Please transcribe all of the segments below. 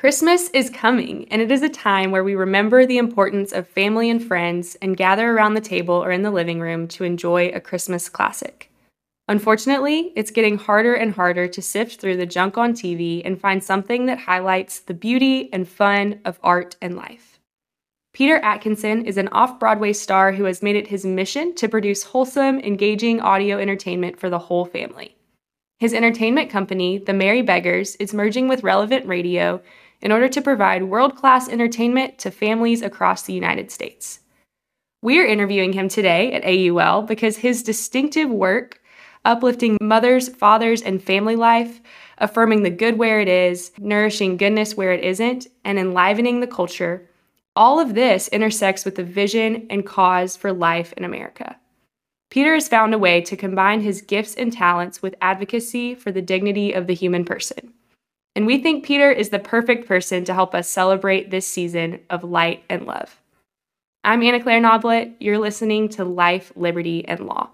Christmas is coming, and it is a time where we remember the importance of family and friends and gather around the table or in the living room to enjoy a Christmas classic. Unfortunately, it's getting harder and harder to sift through the junk on TV and find something that highlights the beauty and fun of art and life. Peter Atkinson is an off-Broadway star who has made it his mission to produce wholesome, engaging audio entertainment for the whole family. His entertainment company, The Merry Beggars, is merging with Relevant Radio in order to provide world-class entertainment to families across the United States. We're interviewing him today at AUL because his distinctive work, uplifting mothers, fathers, and family life, affirming the good where it is, nourishing goodness where it isn't, and enlivening the culture, all of this intersects with the vision and cause for life in America. Peter has found a way to combine his gifts and talents with advocacy for the dignity of the human person. And we think Peter is the perfect person to help us celebrate this season of light and love. I'm Anna Claire Noblet. You're listening to Life, Liberty, and Law.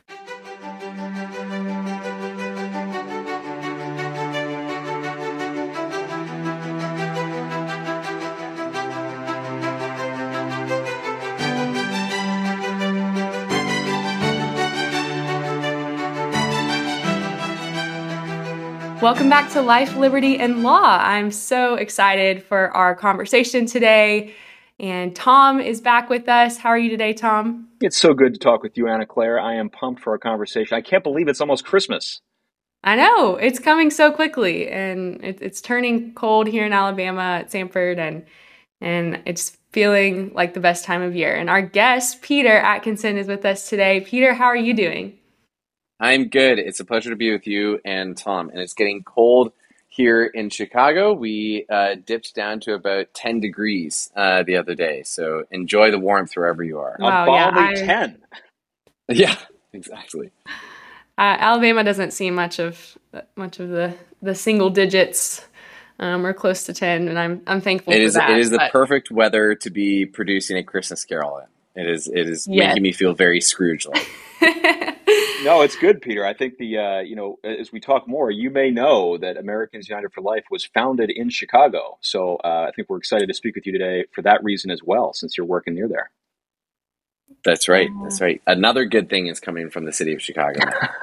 Welcome back to Life, Liberty, and Law. I'm so excited for our conversation today. And Tom is back with us. How are you today, Tom? It's so good to talk with you, Anna Claire. I am pumped for our conversation. I can't believe it's almost Christmas. I know. It's coming so quickly. And it's turning cold here in Alabama at Sanford. And it's feeling like the best time of year. And our guest, Peter Atkinson, is with us today. Peter, how are you doing? I'm good. It's a pleasure to be with you and Tom. And it's getting cold here in Chicago. We dipped down to about 10 degrees the other day. So enjoy the warmth wherever you are. Wow, a balmy 10. Yeah, exactly. Alabama doesn't see much of the single digits. We're close to 10, and I'm thankful for that. It is the perfect weather to be producing a Christmas Carol in. It is making me feel very Scrooge-like. No, it's good, Peter. I think as we talk more, you may know that Americans United for Life was founded in Chicago. So I think we're excited to speak with you today for that reason as well, since you're working near there. That's right. That's right. Another good thing is coming from the city of Chicago.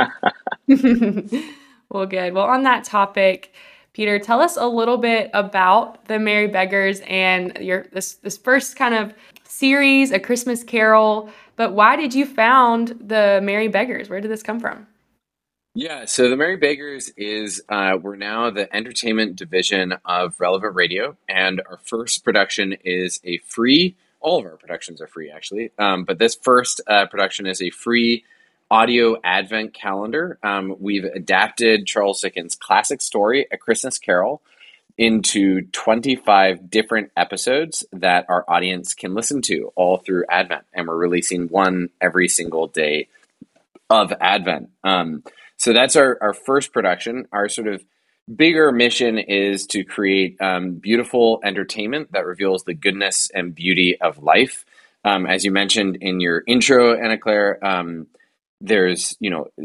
Well, good. Well, on that topic, Peter, tell us a little bit about the Merry Beggars and this first kind of series, A Christmas Carol. But why did you found the Merry Beggars? Where did this come from? Yeah, so the Merry Beggars is we're now the entertainment division of Relevant Radio, and our first production is a free. All of our productions are free, actually, but this first production is a free audio Advent calendar. We've adapted Charles Dickens' classic story, A Christmas Carol, into 25 different episodes that our audience can listen to all through Advent. And we're releasing one every single day of Advent. So that's our first production. Our sort of bigger mission is to create beautiful entertainment that reveals the goodness and beauty of life. As you mentioned in your intro, Anna Claire, there's,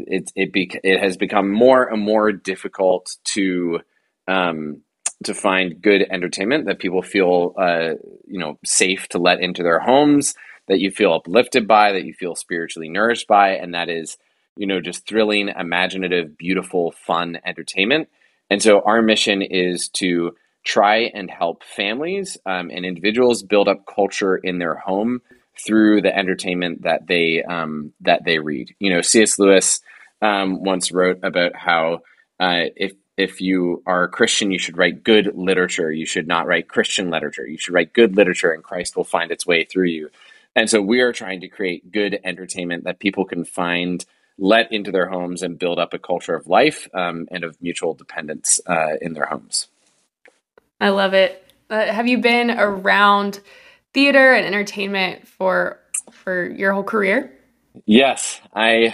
it has become more and more difficult to find good entertainment that people feel, safe to let into their homes, that you feel uplifted by, that you feel spiritually nourished by, and that is, just thrilling, imaginative, beautiful, fun entertainment. And so our mission is to try and help families and individuals build up culture in their home through the entertainment that they read. C.S. Lewis once wrote about how if you are a Christian, you should write good literature. You should not write Christian literature. You should write good literature, and Christ will find its way through you. And so we are trying to create good entertainment that people can find, let into their homes, and build up a culture of life and of mutual dependence in their homes. I love it. Have you been around theater and entertainment for your whole career? Yes, I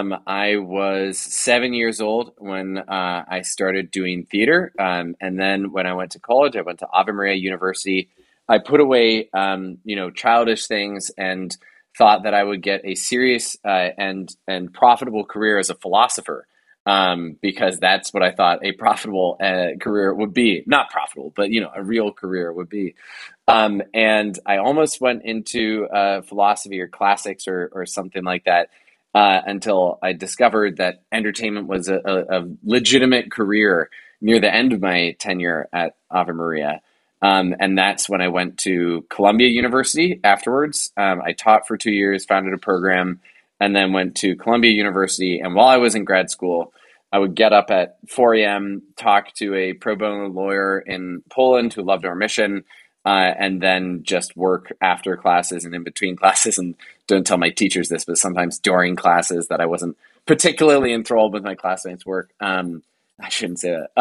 was 7 years old when I started doing theater, and then when I went to college, I went to Ave Maria University. I put away childish things and thought that I would get a serious and profitable career as a philosopher. because that's what I thought a profitable career would be. Not profitable, but a real career would be. And I almost went into philosophy or classics or something like that until I discovered that entertainment was a legitimate career near the end of my tenure at Ave Maria. And that's when I went to Columbia University afterwards. I taught for 2 years, founded a program, and then went to Columbia University. And while I was in grad school, I would get up at 4 a.m., talk to a pro bono lawyer in Poland who loved our mission, and then just work after classes and in between classes. And don't tell my teachers this, but sometimes during classes that I wasn't particularly enthralled with my classmates' work. I shouldn't say that,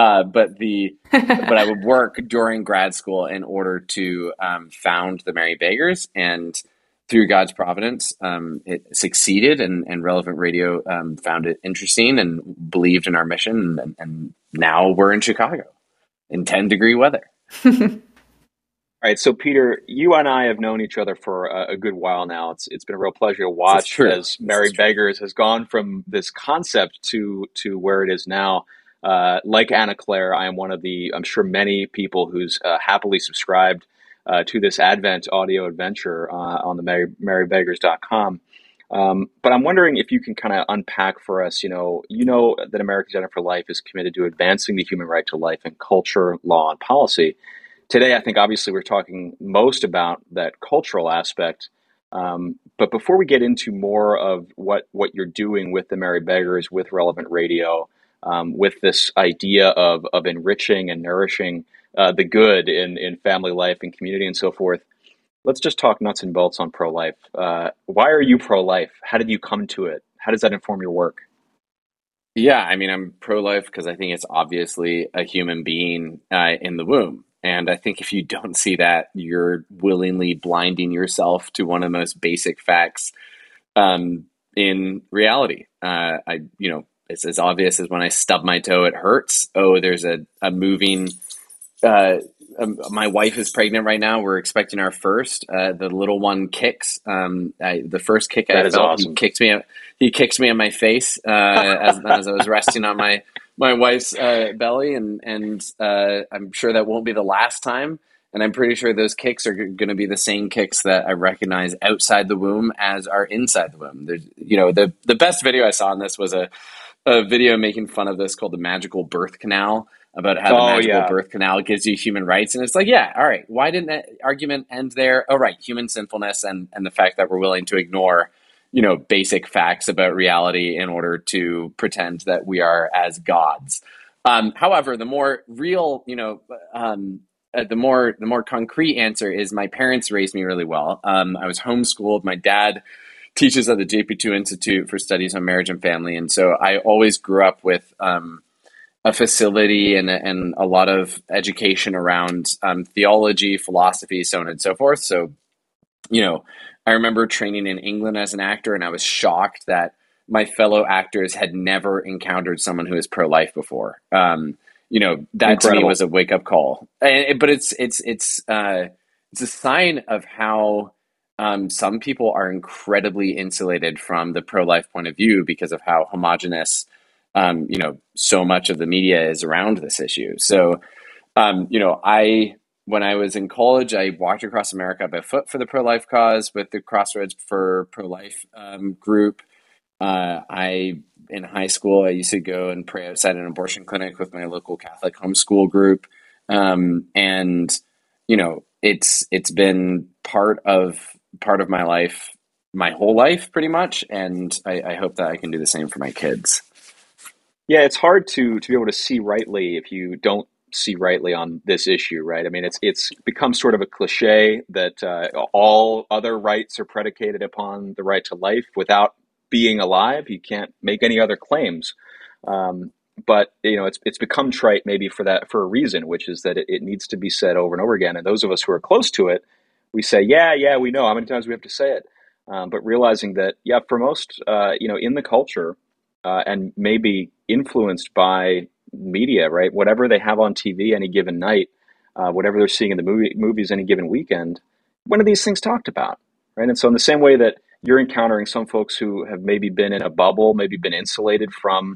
but I would work during grad school in order to found the Merry Beggars, and through God's providence, it succeeded, and Relevant Radio found it interesting and believed in our mission, and now we're in Chicago in 10-degree weather. All right, so Peter, you and I have known each other for a good while now. It's been a real pleasure to watch as Merry Beggars has gone from this concept to where it is now. Like Anna Claire, I am one of I'm sure many people who's happily subscribed to this Advent audio adventure on the merrybeggars.com. But I'm wondering if you can kind of unpack for us, that Americans United for Life is committed to advancing the human right to life in culture, law, and policy. Today, I think obviously we're talking most about that cultural aspect. But before we get into more of what you're doing with the Merry Beggars, with Relevant Radio, with this idea of enriching and nourishing the good in family life and community and so forth, let's just talk nuts and bolts on pro-life. Why are you pro-life? How did you come to it? How does that inform your work? Yeah, I mean, I'm pro-life because I think it's obviously a human being in the womb. And I think if you don't see that, you're willingly blinding yourself to one of the most basic facts in reality. It's as obvious as when I stub my toe, it hurts. Oh, there's a moving. My wife is pregnant right now. We're expecting our first. The little one kicks. The first kick I felt, awesome. He kicks me in my face as I was resting on my wife's belly, and I'm sure that won't be the last time. And I'm pretty sure those kicks are going to be the same kicks that I recognize outside the womb as are inside the womb. There's, the best video I saw on this was a video making fun of this called The Magical Birth Canal, about how the magical birth canal gives you human rights. And it's like, yeah, all right, why didn't that argument end there? Oh, right, human sinfulness and the fact that we're willing to ignore, basic facts about reality in order to pretend that we are as gods. However, the more real, the more concrete answer is my parents raised me really well. I was homeschooled. My dad teaches at the JP2 Institute for Studies on Marriage and Family. And so I always grew up with a facility and a lot of education around theology, philosophy, so on and so forth. So, I remember training in England as an actor, and I was shocked that my fellow actors had never encountered someone who is pro-life before. That Incredible. To me was a wake-up call. But it's a sign of how some people are incredibly insulated from the pro-life point of view because of how homogenous so much of the media is around this issue. So, when I was in college, I walked across America by foot for the pro-life cause with the Crossroads for Pro-Life group. In high school, I used to go and pray outside an abortion clinic with my local Catholic homeschool group. It's been part of my life, my whole life pretty much. And I hope that I can do the same for my kids. Yeah, it's hard to be able to see rightly if you don't see rightly on this issue, right? I mean, it's become sort of a cliche that all other rights are predicated upon the right to life. Without being alive, you can't make any other claims. But it's become trite maybe for a reason, which is that it needs to be said over and over again. And those of us who are close to it, we say, yeah, we know how many times we have to say it. But realizing that, for most, in the culture, and maybe influenced by media, right? Whatever they have on TV any given night, whatever they're seeing in the movies any given weekend, when are these things talked about, right? And so in the same way that you're encountering some folks who have maybe been in a bubble, maybe been insulated from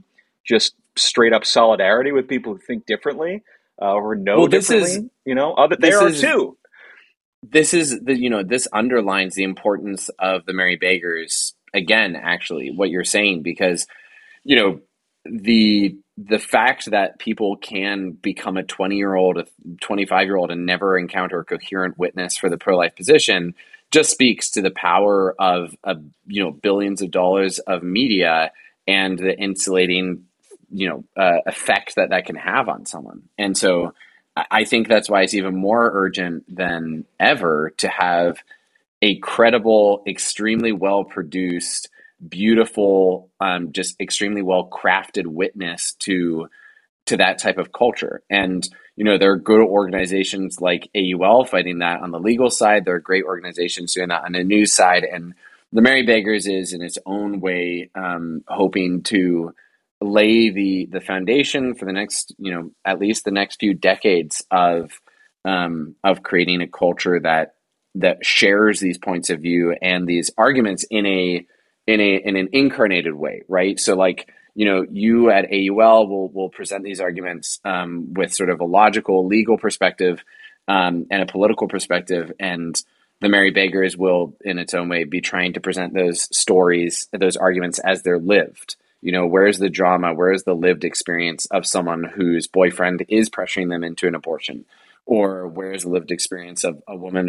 just straight up solidarity with people who think differently or know Well, this is differently. Other this there are is too. this is the this underlines the importance of the Merry Beggars again, actually, what you're saying, because you know the fact that people can become a 20-year-old, a 25-year-old and never encounter a coherent witness for the pro-life position just speaks to the power of billions of dollars of media and the insulating effect that can have on someone. And so I think that's why it's even more urgent than ever to have a credible, extremely well produced, beautiful, just extremely well crafted witness to that type of culture. And there are good organizations like AUL fighting that on the legal side. There are great organizations doing that on the news side, and the Merry Beggars is in its own way hoping to lay the foundation for the next at least the next few decades of creating a culture that shares these points of view and these arguments in an incarnated way, right? So like, you at AUL will present these arguments with sort of a logical, legal perspective and a political perspective, and the Merry Beggars will, in its own way, be trying to present those stories, those arguments as they're lived. Where's the drama? Where is the lived experience of someone whose boyfriend is pressuring them into an abortion? Or where's the lived experience of a woman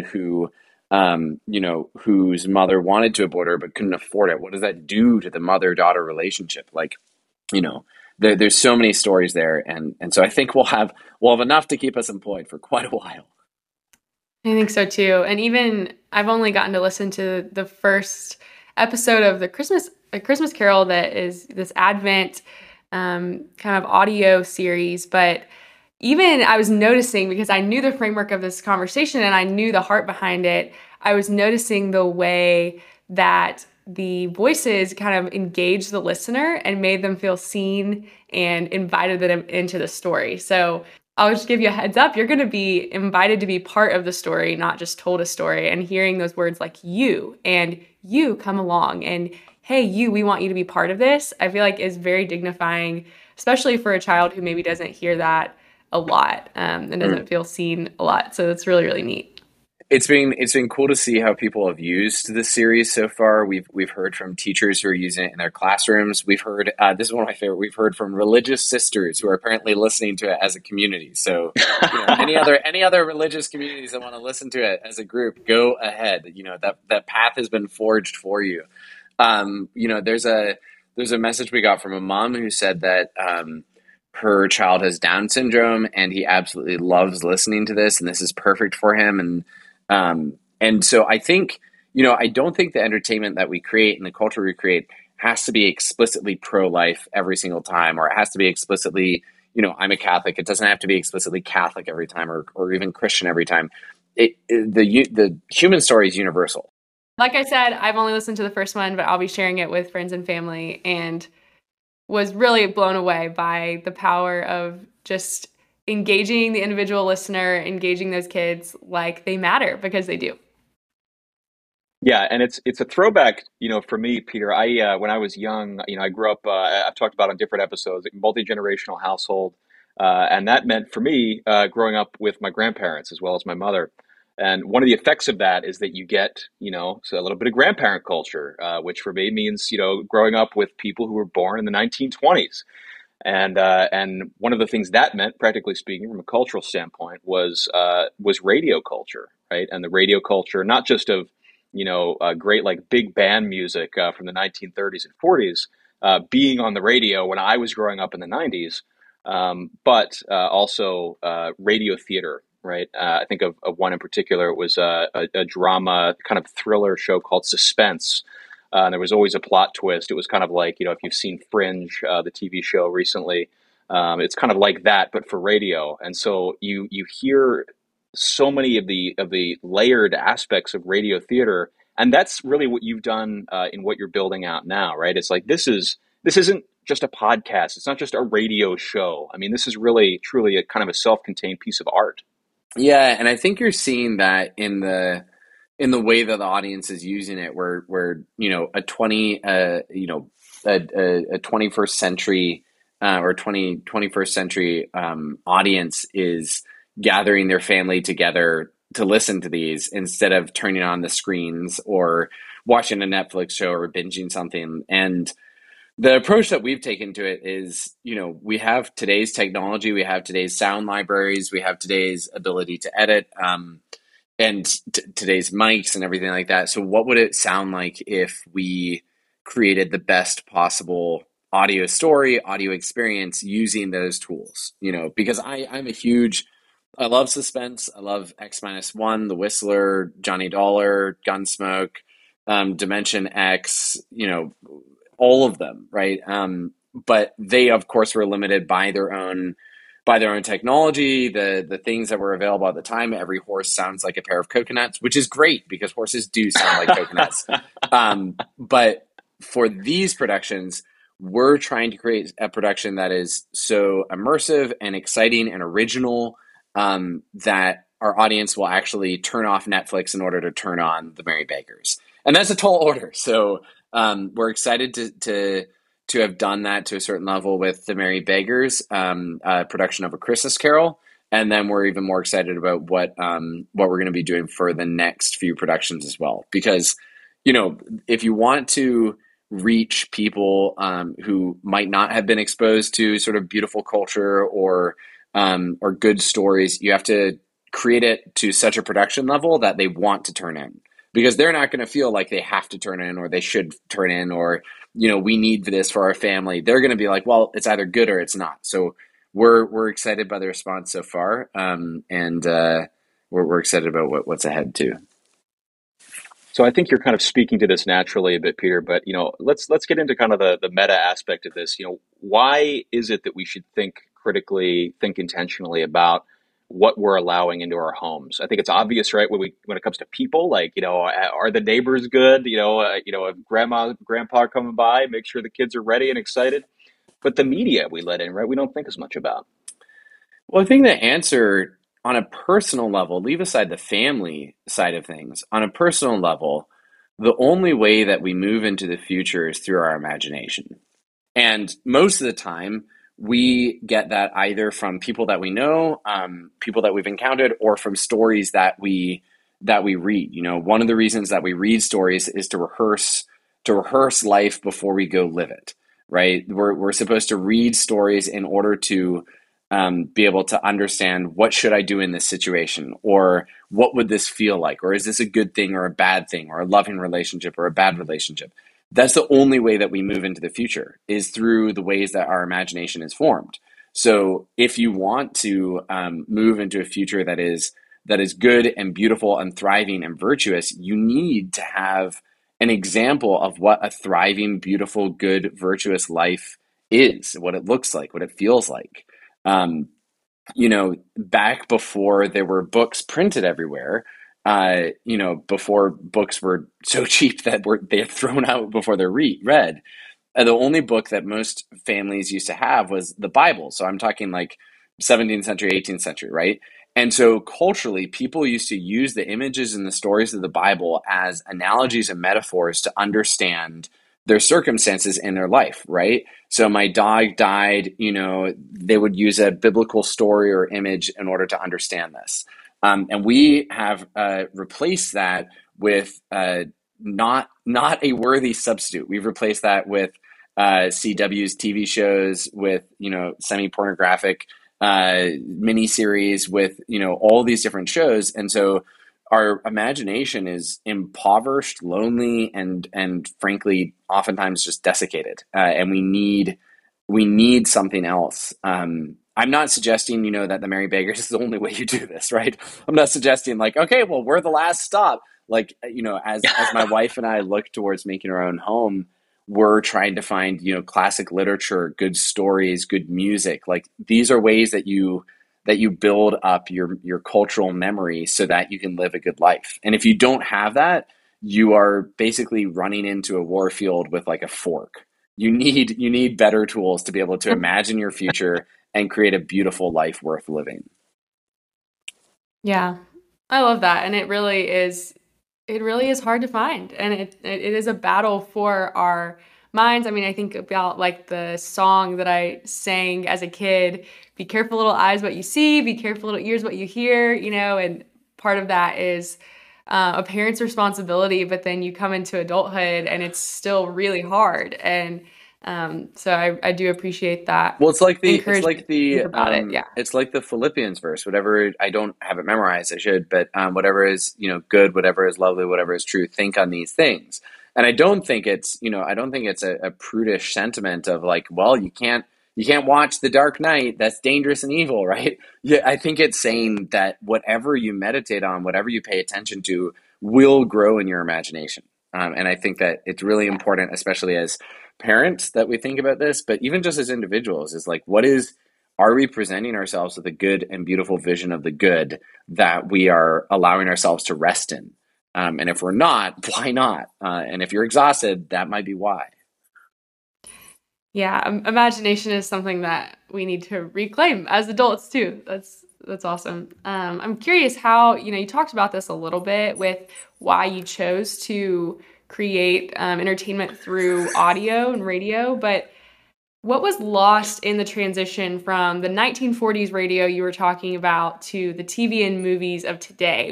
whose mother wanted to abort her but couldn't afford it? What does that do to the mother-daughter relationship? Like, there's so many stories there, and so I think we'll have enough to keep us employed for quite a while. I think so too. And even I've only gotten to listen to the first episode of the Christmas Carol that is this Advent kind of audio series, but even I was noticing, because I knew the framework of this conversation and I knew the heart behind it, I was noticing the way that the voices kind of engaged the listener and made them feel seen and invited them into the story. So I'll just give you a heads up. You're going to be invited to be part of the story, not just told a story. And hearing those words like you and you come along and hey, you, we want you to be part of this, I feel like is very dignifying, especially for a child who maybe doesn't hear that a lot and doesn't feel seen a lot. So it's really, really neat. It's been cool to see how people have used this series so far. We've heard from teachers who are using it in their classrooms. We've heard this is one of my favorite. We've heard from religious sisters who are apparently listening to it as a community. So any other religious communities that want to listen to it as a group, go ahead. That path has been forged for you. There's a message we got from a mom who said that her child has Down syndrome and he absolutely loves listening to this and this is perfect for him. And so I think, I don't think the entertainment that we create and the culture we create has to be explicitly pro-life every single time, or it has to be explicitly, I'm a Catholic. It doesn't have to be explicitly Catholic every time, or even Christian every time. The human story is universal. Like I said, I've only listened to the first one, but I'll be sharing it with friends and family, and was really blown away by the power of just engaging the individual listener, engaging those kids like they matter, because they do. Yeah, and it's a throwback, for me, Peter. When I was young, I grew up. I've talked about on different episodes, multi-generational household, and that meant for me growing up with my grandparents as well as my mother. And one of the effects of that is that you get, so a little bit of grandparent culture, which for me means, growing up with people who were born in the 1920s. And one of the things that meant, practically speaking, from a cultural standpoint, was radio culture, right? And the radio culture, not just of great like big band music from the 1930s and 40s being on the radio when I was growing up in the 90s, but also radio theater, right? I think of one in particular. It was a drama kind of thriller show called Suspense. And there was always a plot twist. It was kind of like, if you've seen Fringe, the TV show recently, it's kind of like that, but for radio. And so you hear so many of the layered aspects of radio theater, and that's really what you've done in what you're building out now, right? It's like this isn't just a podcast. It's not just a radio show. I mean, this is really truly a kind of a self-contained piece of art. Yeah, and I think you're seeing that in the way that the audience is using it, where a 21st century or 21st century audience is gathering their family together to listen to these instead of turning on the screens or watching a Netflix show or binging something. And the approach that we've taken to it is, we have today's technology, we have today's sound libraries, we have today's ability to edit, and today's mics and everything like that. So what would it sound like if we created the best possible audio story, audio experience using those tools? Because I love suspense. I love X Minus One, The Whistler, Johnny Dollar, Gunsmoke, Dimension X, all of them, right? But they, of course, were limited by their own technology, the things that were available at the time. Every horse sounds like a pair of coconuts, which is great because horses do sound like coconuts. But for these productions, we're trying to create a production that is so immersive and exciting and original that our audience will actually turn off Netflix in order to turn on The Merry Bakers. And that's a tall order. So we're excited to have done that to a certain level with The Merry Beggars, production of A Christmas Carol. And then we're even more excited about what we're going to be doing for the next few productions as well. Because, if you want to reach people who might not have been exposed to sort of beautiful culture or good stories, you have to create it to such a production level that they want to turn in. Because they're not going to feel like they have to turn in or they should turn in or we need this for our family. They're going to be like, well, it's either good or it's not. So we're excited by the response so far, and we're excited about what's ahead too. So I think you're kind of speaking to this naturally a bit, Peter, but let's get into kind of the meta aspect of this. Why is it that we should think critically, think intentionally about what we're allowing into our homes? I think it's obvious, right? When it comes to people, like, are the neighbors good? If grandpa are coming by, make sure the kids are ready and excited. But the media we let in, right? We don't think as much about. Well, I think the answer on a personal level, leave aside the family side of things, on a personal level, the only way that we move into the future is through our imagination. And most of the time, we get that either from people that we know, people that we've encountered, or from stories that we read. One of the reasons that we read stories is to rehearse life before we go live it. Right? We're supposed to read stories in order to be able to understand what should I do in this situation, or what would this feel like, or is this a good thing or a bad thing, or a loving relationship or a bad relationship. That's the only way that we move into the future, is through the ways that our imagination is formed. So if you want to move into a future that is good and beautiful and thriving and virtuous, you need to have an example of what a thriving, beautiful, good, virtuous life is, what it looks like, what it feels like. Um, Back before there were books printed everywhere, before books were so cheap that they're thrown out before they're read. The only book that most families used to have was the Bible. So I'm talking like 17th century, 18th century, right? And so culturally, people used to use the images and the stories of the Bible as analogies and metaphors to understand their circumstances in their life, right? So my dog died, they would use a biblical story or image in order to understand this. And we have replaced that with not a worthy substitute. We've replaced that with CW's TV shows, with semi-pornographic miniseries, with all these different shows, and so our imagination is impoverished, lonely, and frankly, oftentimes just desiccated, and we need something else. I'm not suggesting that the Merry Beggars is the only way you do this, right? I'm not suggesting like, okay, well, we're the last stop. Like, as my wife and I look towards making our own home, we're trying to find, classic literature, good stories, good music. Like, these are ways that you build up your cultural memory so that you can live a good life. And if you don't have that, you are basically running into a war field with like a fork. You need better tools to be able to imagine your future and create a beautiful life worth living. Yeah, I love that. And it really is hard to find. And it is a battle for our minds. I mean, I think about like the song that I sang as a kid, be careful little eyes what you see, be careful little ears what you hear, and part of that is a parent's responsibility, but then you come into adulthood and it's still really hard. And so I do appreciate that. Well, Encouragement to think about it. Yeah. it's like the Philippians verse. Whatever, I don't have it memorized, I should, but whatever is good, whatever is lovely, whatever is true, think on these things. And I don't think it's a prudish sentiment of like, well, you can't watch The Dark Knight. That's dangerous and evil, right? Yeah, I think it's saying that whatever you meditate on, whatever you pay attention to, will grow in your imagination. And I think that it's really important, especially as parents, that we think about this, but even just as individuals, is like, are we presenting ourselves with a good and beautiful vision of the good that we are allowing ourselves to rest in? And if we're not, why not? And if you're exhausted, that might be why. Yeah, imagination is something that we need to reclaim as adults too. That's awesome. I'm curious how, you talked about this a little bit with why you chose to create entertainment through audio and radio, but what was lost in the transition from the 1940s radio you were talking about to the TV and movies of today?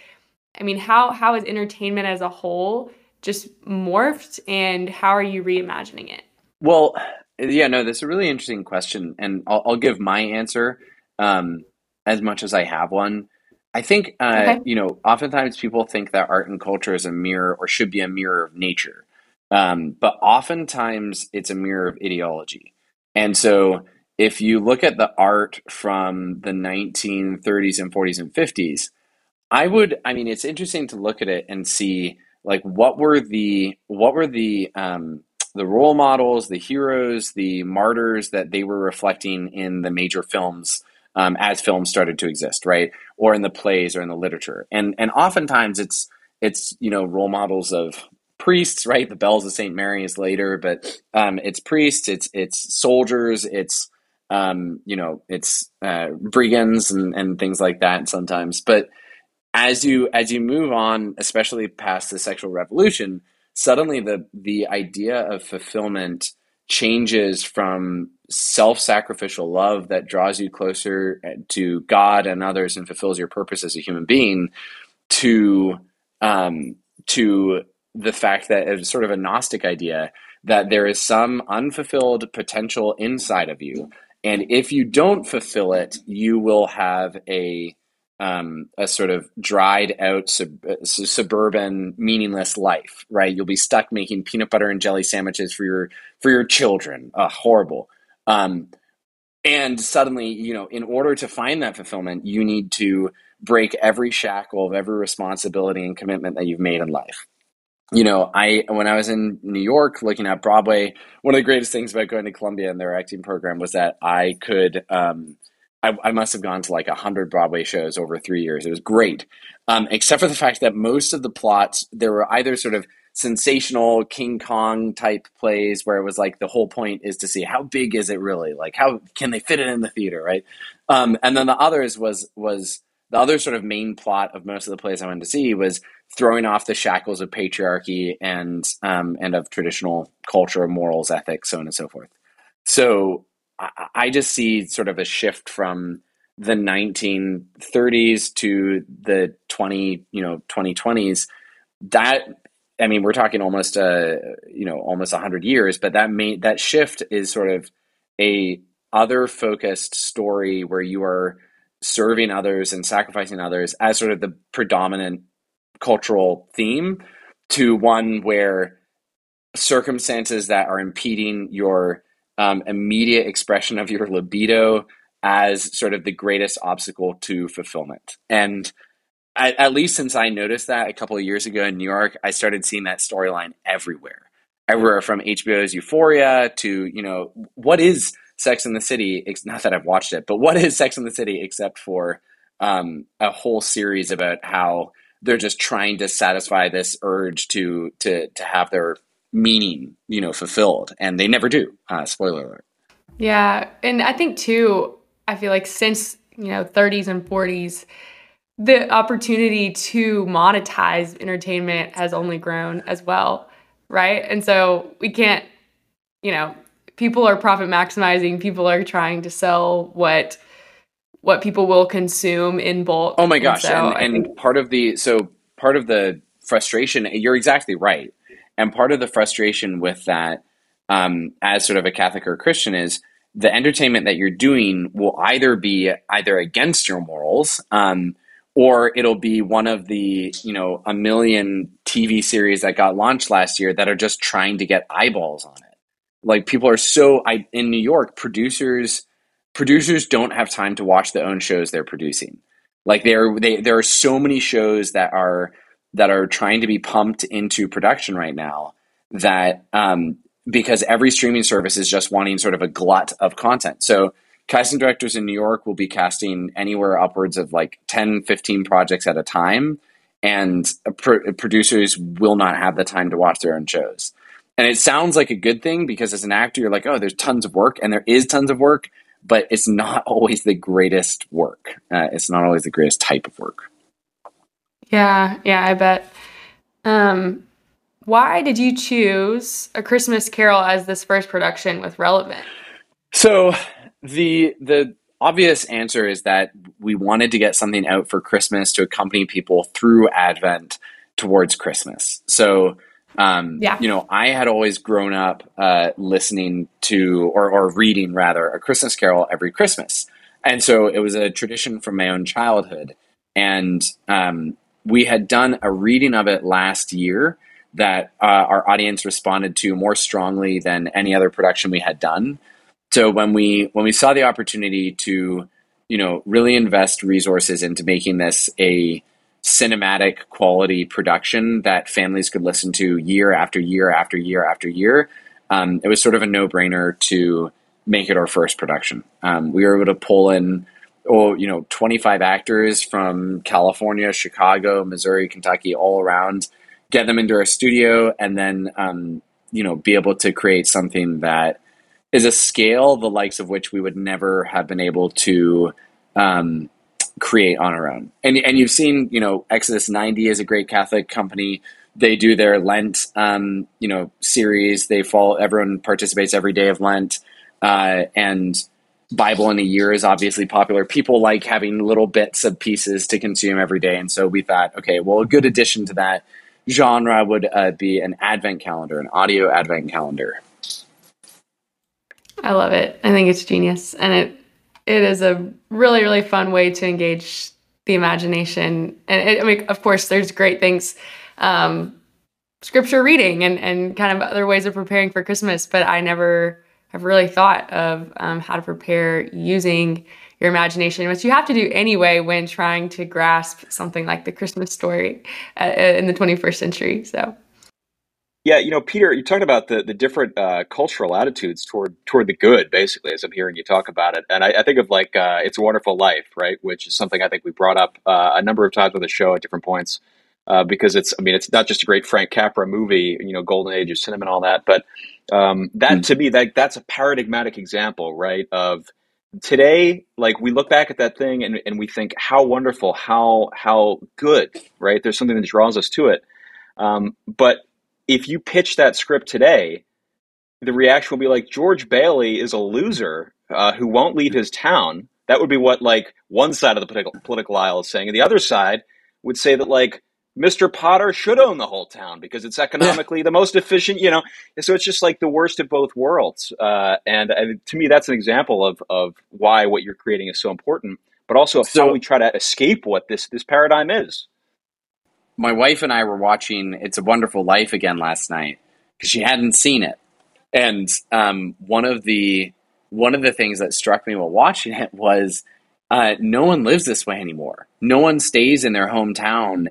How is entertainment as a whole just morphed, and how are you reimagining it? Well, yeah, no, that's a really interesting question, and I'll give my answer as much as I have one. I think, Okay. oftentimes people think that art and culture is a mirror or should be a mirror of nature, but oftentimes it's a mirror of ideology. And so, if you look at the art from the 1930s and 40s and 50s, it's interesting to look at it and see like what were the role models, the heroes, the martyrs that they were reflecting in the major films, as films started to exist, right? Or in the plays or in the literature. And oftentimes it's role models of priests, right? The Bells of St. Mary is later, but it's priests, it's soldiers, it's brigands and things like that sometimes. But as you move on, especially past the sexual revolution, suddenly the idea of fulfillment changes from self-sacrificial love that draws you closer to God and others and fulfills your purpose as a human being to to the fact that it's sort of a Gnostic idea that there is some unfulfilled potential inside of you, and if you don't fulfill it, you will have a sort of dried out suburban meaningless life, right? You'll be stuck making peanut butter and jelly sandwiches for your children. Horrible. And suddenly, in order to find that fulfillment, you need to break every shackle of every responsibility and commitment that you've made in life. When I was in New York looking at Broadway, one of the greatest things about going to Columbia and their acting program was that I could, I must have gone to like 100 Broadway shows over 3 years. It was great. Except for the fact that most of the plots, there were either sort of sensational King Kong type plays where it was like the whole point is to see how big is it really? Like how can they fit it in the theater, right? And then the others was the other sort of main plot of most of the plays I went to see was throwing off the shackles of patriarchy and of traditional culture, morals, ethics, so on and so forth. So I just see sort of a shift from the 1930s to the 2020s. That, we're talking almost 100 years, but that shift is sort of a other focused story where you are serving others and sacrificing others as sort of the predominant cultural theme, to one where circumstances that are impeding your immediate expression of your libido as sort of the greatest obstacle to fulfillment. And at least since I noticed that a couple of years ago in New York, I started seeing that storyline everywhere from HBO's Euphoria to, what is Sex and the City? Not that I've watched it, but what is Sex and the City except for a whole series about how they're just trying to satisfy this urge to have their meaning, fulfilled, and they never do. Spoiler alert. Yeah, and I think too, I feel like since 30s and 40s, the opportunity to monetize entertainment has only grown as well, right? And so we can't you know, people are profit maximizing. People are trying to sell what people will consume in Oh bulk. my And gosh. so I think, And part of the frustration, you're exactly right. And part of the frustration with that, as sort of a Catholic or a Christian, is the entertainment that you're doing will either be either against your morals, or it'll be one of the, a million TV series that got launched last year that are just trying to get eyeballs on it. Like people are in New York, producers don't have time to watch their own shows they're producing. Like there are so many shows that are trying to be pumped into production right now that because every streaming service is just wanting sort of a glut of content. So casting directors in New York will be casting anywhere upwards of like 10, 15 projects at a time, and producers will not have the time to watch their own shows. And it sounds like a good thing because as an actor, you're like, oh, there's tons of work, and there is tons of work, but it's not always the greatest work. It's not always the greatest type of work. yeah, I bet. Um, why did you choose A Christmas Carol as this first production with Relevant? So the obvious answer is that we wanted to get something out for Christmas to accompany people through Advent towards Christmas. So Yeah. I had always grown up listening to or reading rather A Christmas Carol every Christmas, and so it was a tradition from my own childhood. And we had done a reading of it last year that our audience responded to more strongly than any other production we had done. So when we saw the opportunity to, really invest resources into making this a cinematic quality production that families could listen to year after year after year after year, it was sort of a no-brainer to make it our first production. We were able to pull in, 25 actors from California, Chicago, Missouri, Kentucky, all around, get them into our studio, and then, be able to create something that is a scale the likes of which we would never have been able to create on our own. And you've seen, Exodus 90 is a great Catholic company. They do their Lent, series. Everyone participates every day of Lent. And Bible in a Year is obviously popular. People like having little bits of pieces to consume every day. And so we thought, okay, well, a good addition to that genre would be an Advent calendar, an audio Advent calendar. I love it. I think it's genius. And it is a really, really fun way to engage the imagination. And I mean, of course, there's great things, scripture reading and kind of other ways of preparing for Christmas, but I never have really thought of how to prepare using your imagination, which you have to do anyway when trying to grasp something like the Christmas story in the 21st century. So. Yeah, Peter, you talked about the different cultural attitudes toward the good, basically, as I'm hearing you talk about it. And I think of like It's a Wonderful Life, right? Which is something I think we brought up a number of times on the show at different points, because it's not just a great Frank Capra movie, golden age of cinema and all that, but that to me, that's a paradigmatic example, right? Of today, like we look back at that thing and we think how wonderful, how good, right? There's something that draws us to it. But if you pitch that script today, the reaction will be like, George Bailey is a loser who won't leave his town. That would be what like one side of the political aisle is saying. And the other side would say that like Mr. Potter should own the whole town because it's economically the most efficient, And so it's just like the worst of both worlds. And to me, that's an example of why what you're creating is so important, but also how we try to escape what this paradigm is. My wife and I were watching It's a Wonderful Life again last night because she hadn't seen it. And one of the things that struck me while watching it was no one lives this way anymore. No one stays in their hometown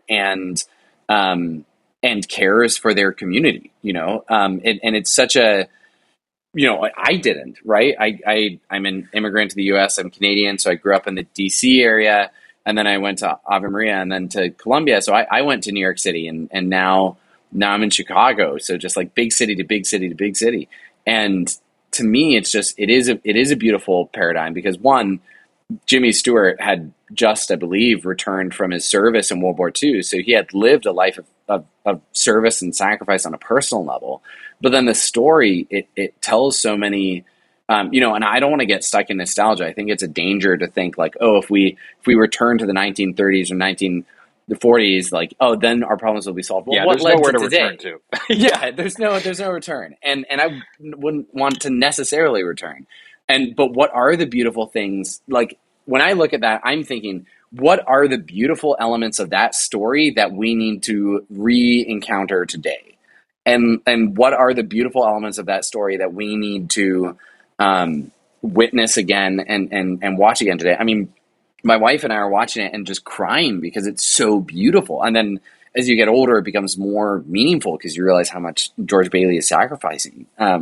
and cares for their community, and it's such a, I didn't, right? I'm an immigrant to the US. I'm Canadian. So I grew up in the DC area, and then I went to Ave Maria and then to Columbia. So I went to New York City, and now I'm in Chicago. So just like big city to big city to big city. And to me, it is a beautiful paradigm because one, Jimmy Stewart had just, I believe, returned from his service in World War II. So he had lived a life of service and sacrifice on a personal level. But then the story, it tells so many, and I don't want to get stuck in nostalgia. I think it's a danger to think like, oh, if we return to the 1930s or 1940s, like, oh, then our problems will be solved. Well, Yeah, what there's led nowhere to to return today? to. Yeah, there's no return, and I wouldn't want to necessarily return. But what are the beautiful things? Like when I look at that, I'm thinking, what are the beautiful elements of that story that we need to re-encounter today? And what are the beautiful elements of that story that we need to witness again and watch again today? I mean, my wife and I are watching it and just crying because it's so beautiful. And then as you get older, it becomes more meaningful because you realize how much George Bailey is sacrificing.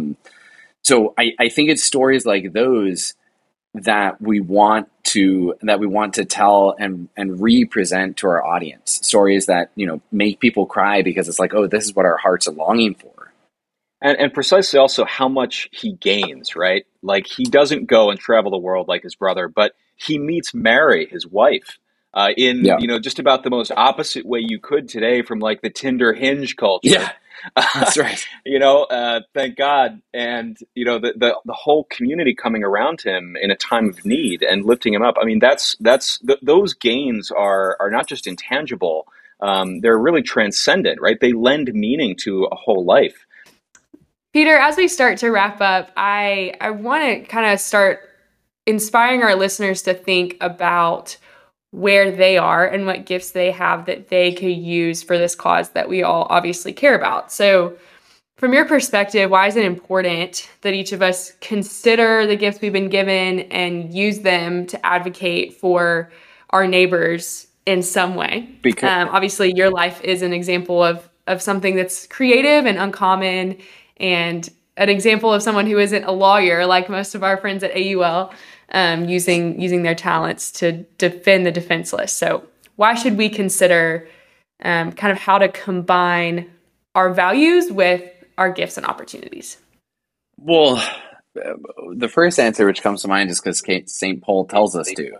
So I think it's stories like those that we want to tell and represent to our audience. Stories that, make people cry because it's like, oh, this is what our hearts are longing for. And precisely also how much he gains, right? Like he doesn't go and travel the world like his brother, but he meets Mary, his wife, in Yeah. just about the most opposite way you could today from like the Tinder Hinge culture. Yeah, that's right. Thank God, and the whole community coming around him in a time of need and lifting him up. I mean, those gains are not just intangible; they're really transcendent, right? They lend meaning to a whole life. Peter, as we start to wrap up, I want to kind of start inspiring our listeners to think about where they are and what gifts they have that they could use for this cause that we all obviously care about. So, from your perspective, why is it important that each of us consider the gifts we've been given and use them to advocate for our neighbors in some way? Because Obviously, your life is an example of something that's creative and uncommon, and an example of someone who isn't a lawyer like most of our friends at AUL, using their talents to defend the defenseless. So why should we consider kind of how to combine our values with our gifts and opportunities? Well, the first answer which comes to mind is because St. Paul tells us to.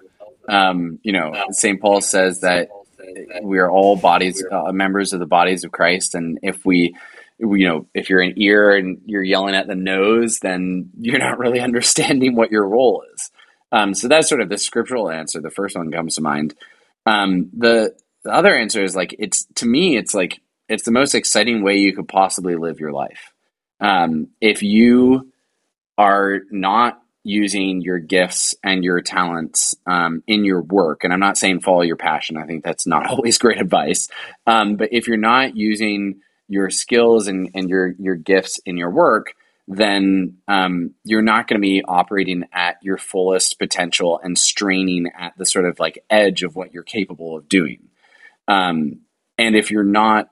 St. Paul says that we are all bodies, members of the bodies of Christ, and if you're an ear and you're yelling at the nose, then you're not really understanding what your role is. So that's sort of the scriptural answer. The first one comes to mind. The other answer is like, to me, it's the most exciting way you could possibly live your life. If you are not using your gifts and your talents in your work, and I'm not saying follow your passion. I think that's not always great advice. But if you're not using your skills and your gifts in your work, then you're not going to be operating at your fullest potential and straining at the sort of like edge of what you're capable of doing. And if you're not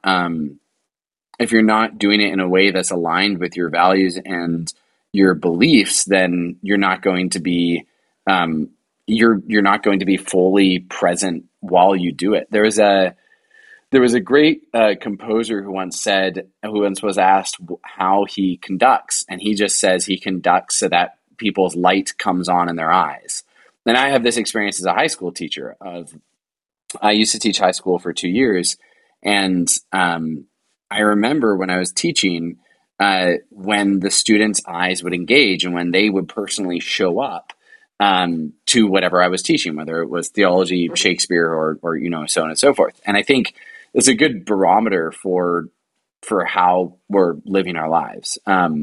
doing it in a way that's aligned with your values and your beliefs, then you're not going to be you're not going to be fully present while you do it. There was a great composer who once was asked how he conducts, and he just says he conducts so that people's light comes on in their eyes. And I have this experience as a high school teacher. I used to teach high school for 2 years, and I remember when I was teaching, when the students' eyes would engage and when they would personally show up to whatever I was teaching, whether it was theology, Shakespeare, or so on and so forth. And I think it's a good barometer for how we're living our lives.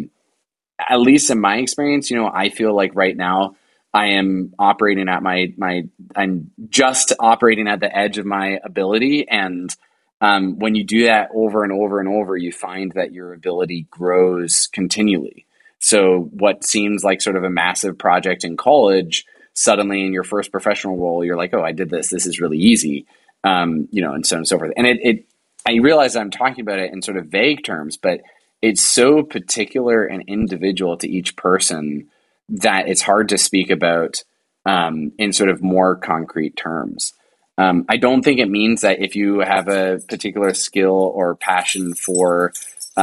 At least in my experience, I feel like right now I am operating at I'm just operating at the edge of my ability. And when you do that over and over and over, you find that your ability grows continually. So what seems like sort of a massive project in college, suddenly in your first professional role, you're like, oh, I did this. This is really easy. And so on and so forth. And I realize I'm talking about it in sort of vague terms, but it's so particular and individual to each person that it's hard to speak about in sort of more concrete terms. I don't think it means that if you have a particular skill or passion for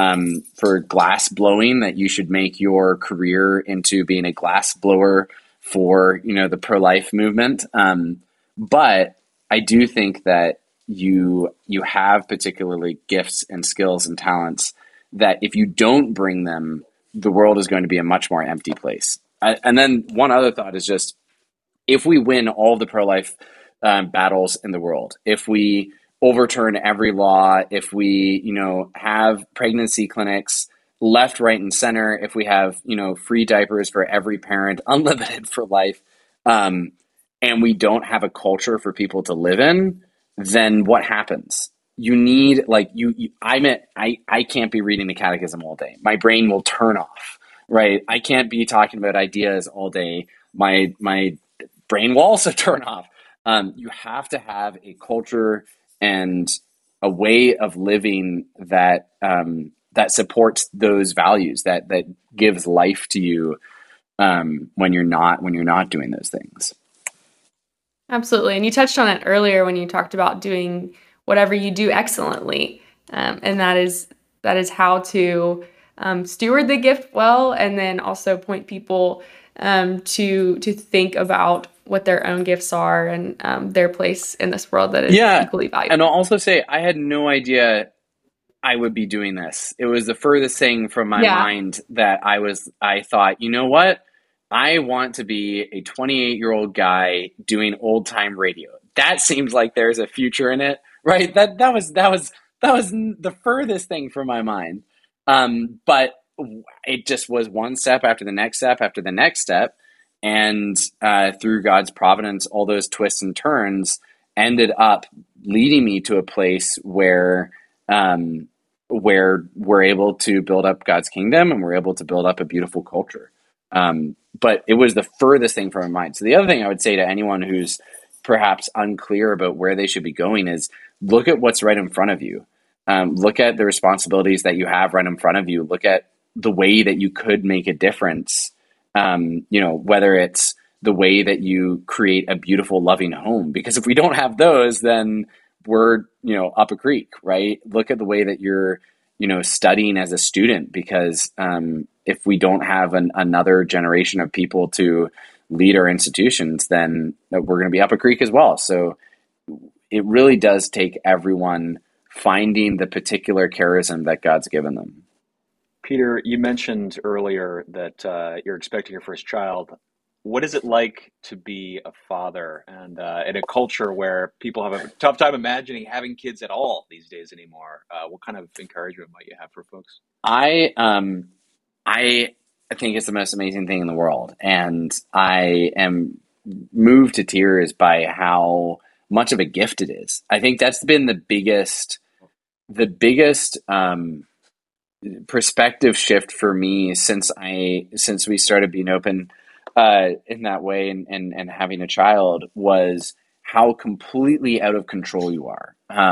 glass blowing, that you should make your career into being a glass blower for, the pro-life movement. But I do think that you have particularly gifts and skills and talents that if you don't bring them, the world is going to be a much more empty place. And then one other thought is just, if we win all the pro-life battles in the world, if we overturn every law, if we, have pregnancy clinics left, right, and center, if we have, free diapers for every parent, unlimited for life, and we don't have a culture for people to live in, then what happens? You need, I can't be reading the catechism all day. My brain will turn off, right? I can't be talking about ideas all day. My brain will also turn off. You have to have a culture and a way of living that that supports those values, that gives life to you when you're not doing those things. Absolutely. And you touched on it earlier when you talked about doing whatever you do excellently. And that is how to steward the gift well, and then also point people to think about what their own gifts are and their place in this world that is equally valuable. And I'll also say, I had no idea I would be doing this. It was the furthest thing from my mind that I thought, you know what? I want to be a 28-year-old guy doing old time radio. That seems like there's a future in it, right? That was the furthest thing from my mind. But it just was one step after the next step after the next step. And through God's providence, all those twists and turns ended up leading me to a place where we're able to build up God's kingdom, and we're able to build up a beautiful culture. But it was the furthest thing from my mind. So the other thing I would say to anyone who's perhaps unclear about where they should be going is, look at what's right in front of you. Look at the responsibilities that you have right in front of you. Look at the way that you could make a difference. Whether it's the way that you create a beautiful, loving home. Because if we don't have those, then we're, up a creek, right? Look at the way that you're, studying as a student, because if we don't have another generation of people to lead our institutions, then we're going to be up a creek as well. So it really does take everyone finding the particular charism that God's given them. Peter, you mentioned earlier that you're expecting your first child. What is it like to be a father, and in a culture where people have a tough time imagining having kids at all these days anymore? What kind of encouragement might you have for folks? I think it's the most amazing thing in the world, and I am moved to tears by how much of a gift it is. I think that's been the biggest perspective shift for me since we started being open in that way and having a child, was how completely out of control you are.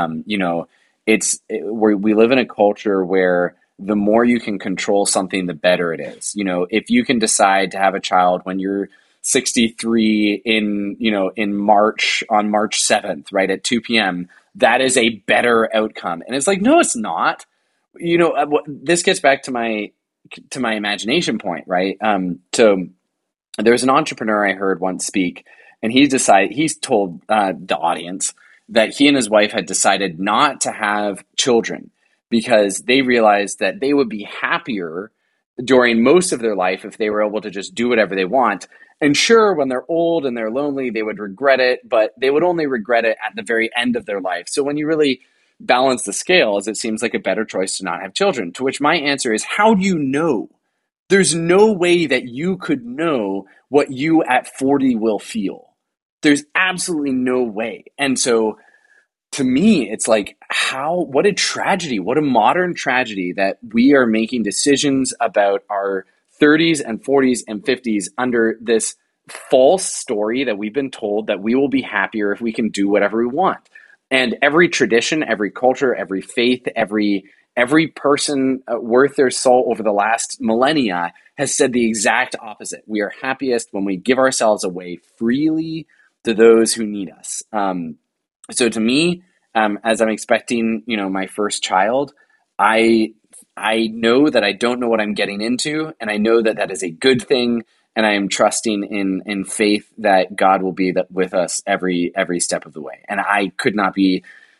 We live in a culture where the more you can control something, the better it is. If you can decide to have a child when you're 63 in March, on March 7th, right at 2 p.m., that is a better outcome. And it's like, no, it's not. This gets back to my imagination point, right? So there's an entrepreneur I heard once speak, and he's told the audience that he and his wife had decided not to have children because they realized that they would be happier during most of their life if they were able to just do whatever they want. And sure, when they're old and they're lonely, they would regret it, but they would only regret it at the very end of their life. So when you really balance the scales, it seems like a better choice to not have children. To which my answer is, how do you know? There's no way that you could know what you at 40 will feel. There's absolutely no way. And so to me, it's like, what a tragedy, what a modern tragedy that we are making decisions about our 30s and 40s and 50s under this false story that we've been told that we will be happier if we can do whatever we want. And every tradition, every culture, every faith, every person worth their salt over the last millennia has said the exact opposite. We are happiest when we give ourselves away freely to those who need us. So to me, as I'm expecting, my first child, I know that I don't know what I'm getting into, and I know that that is a good thing. And I am trusting in faith that God will be with us every step of the way. And I could not be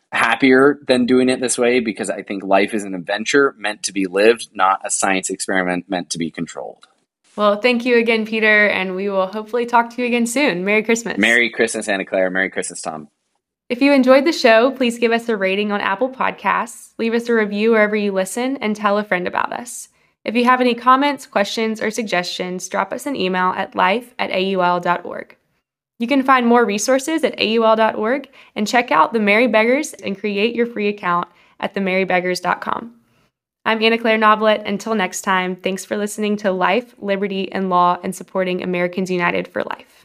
happier than doing it this way because I think life is an adventure meant to be lived, not a science experiment meant to be controlled. Well, thank you again, Peter, and we will hopefully talk to you again soon. Merry Christmas. Merry Christmas, Anna Claire. Merry Christmas, Tom. If you enjoyed the show, please give us a rating on Apple Podcasts, leave us a review wherever you listen, and tell a friend about us. If you have any comments, questions, or suggestions, drop us an email at life@aul.org. You can find more resources at aul.org and check out The Merry Beggars and create your free account at themerrybeggars.com. I'm Anna Claire Novelet. Until next time, thanks for listening to Life, Liberty, and Law and supporting Americans United for Life.